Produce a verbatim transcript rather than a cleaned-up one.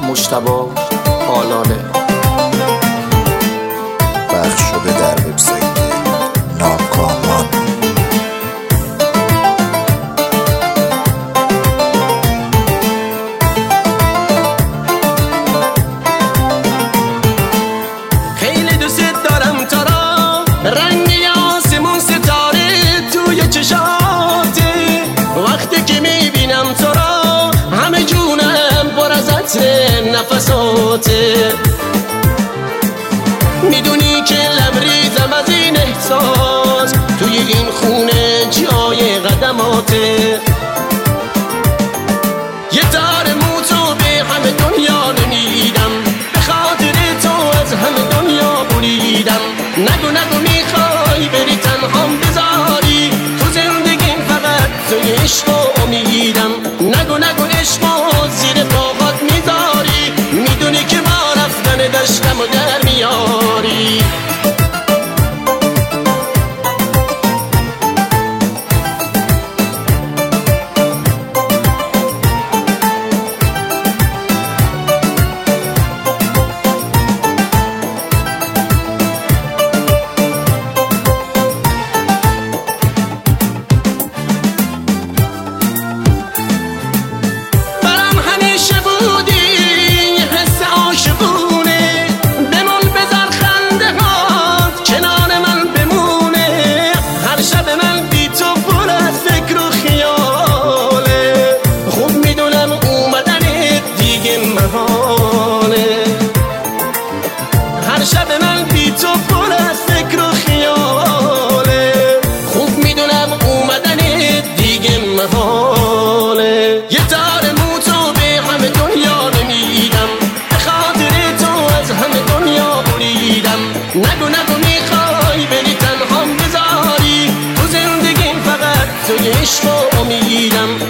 مجتبی آلاله. پخش شده در وبسایت ناکامان. خیلی دوست دارم تو را، رنگ آسمون ستاره توی چشاته. وقتی که میبینم تو را همه جونم پر از عطر نفساته. میدونی که لبریزم از این احساس، توی این خونه جای قدماته. یه تار مو تو به همه دنیا نمیدم، به خاطر تو از همه دنیا بریدم. نگو نگو میخوای بری تنهام بذاری تو زندگیم، فقط توی عشق و امیدم. نگو نگو عشق و زیر پاهات میذاری، میدونی که با رفتن دشتم و در میاری. هر شب من بی تو پر از فکر و خیاله، خوب میدونم اومدن دیگه محاله. یه تار مو تو به همه دنیا نمیدم، به خاطر تو از همه دنیا بریدم. نگو نگو میخوای بری تنهام بذاری تو زندگیم، فقط توی عشق و امیدم.